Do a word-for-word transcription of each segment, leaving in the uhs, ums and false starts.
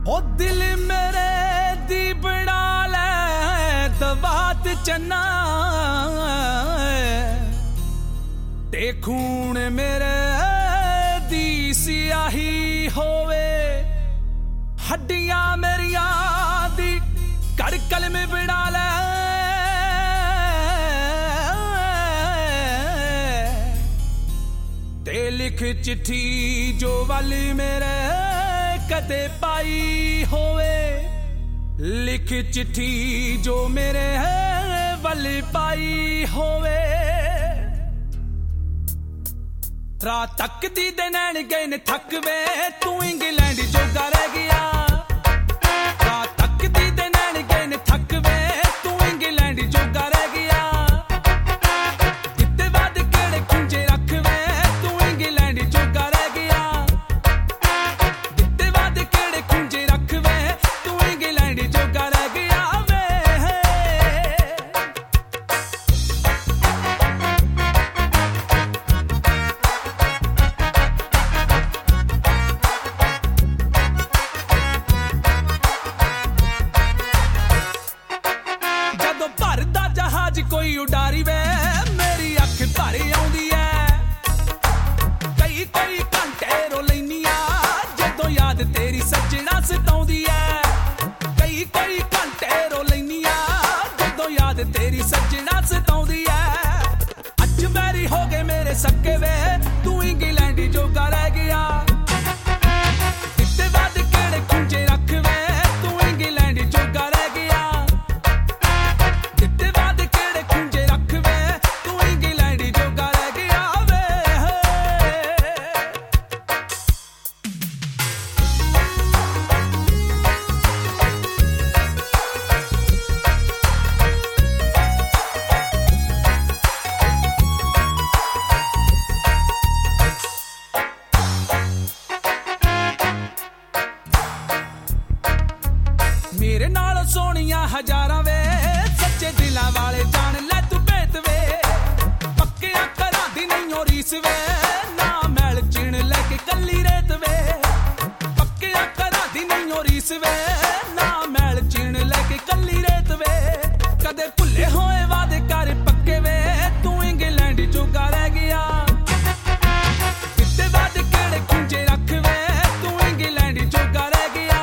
ओ दिल मेरे दी बड़ा ले दवात चन्ना ते खून मेरे दी सियाही होवे हड्डियां मेरिया दी कड़कल में बड़ा ले ते लिख चिट्ठी जो वाली मेरे कदे पाई होवे लिख चिट्ठी जो मेरे वाली पाई होवे रात तक दी दे नैन गए ने थक वे तू इंग्लैंड जोगा रह गया रात तक दी दे नैन गए ने थक वे तू इंग्लैंड जोगा रह गया किते बाद केड़े खुंजे रख वे तू इंग्लैंड जोगा रह गया किते बाद केड़े खुंजे रख वे तू इंग्लैंड जोगा रह गया कोई उडारी वे मेरी अख भर आउंदी है कई कई घंटे रो लैनिया जदों याद तेरी सजना सताउंदी है कई कई घंटे रो लैनिया जदों याद तेरी सजना सताउंदी है अज मेरी हो गए मेरे सक्के वे तू इंग्लैंड जोगा रह गया किते बाद केड़े खुंजे रख वे तू इंग्लैंड जोगा रह गया किते बाद मेरे नाल सोनिया हजारां वे सच्चे दिलां वाले जान ले तू भेत वे पक्कियां घरां दी नहीं रीस वे ना मैल चिण लेके कल्ली रेत वे पक्कियां घरां दी नहीं रीस वे ना मैल चिण लेके कल्ली रेत वे कदे भुल्ले होए वादे कर पक्के वे तू इंग्लैंड जोगा रह गया किते बाद केड़े खुंजे रख वे तू इंग्लैंड जोगा रह गया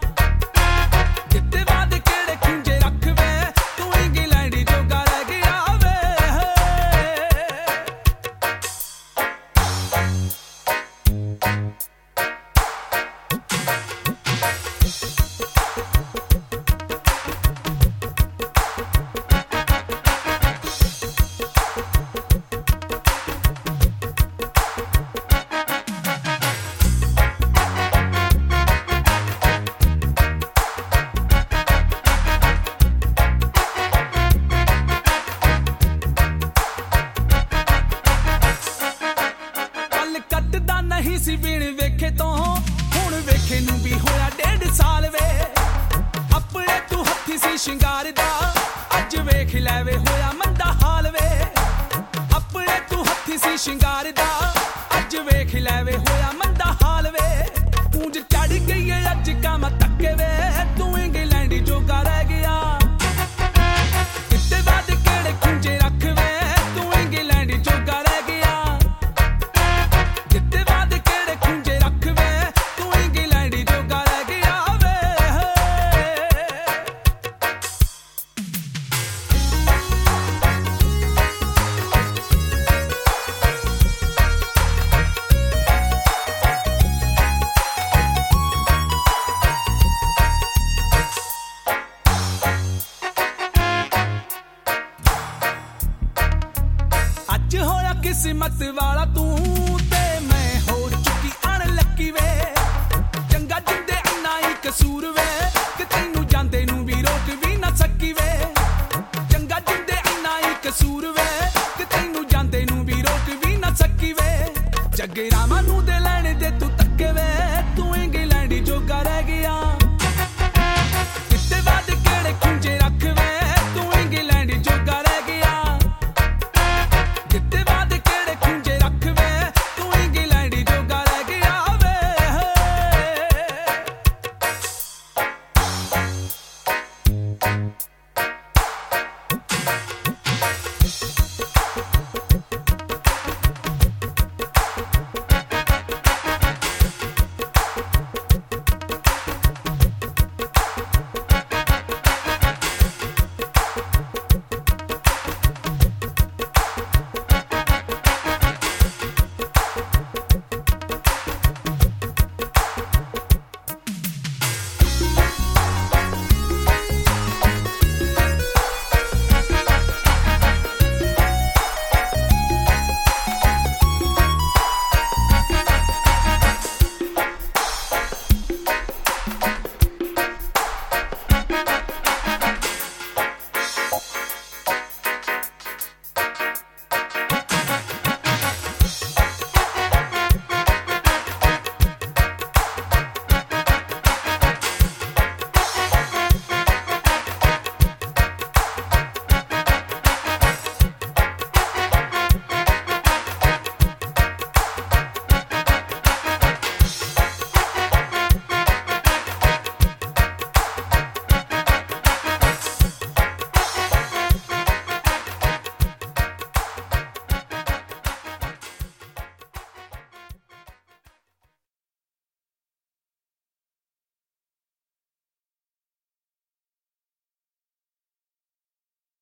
नहीं सी बीण वेखे तो हुण वेखे नू भी होया डेढ़ साल वे अपने तू हथी सी शिंगार दा अज वेख लैवे होया मंदा हाल वे अपने तू हथी सी शिंगार दा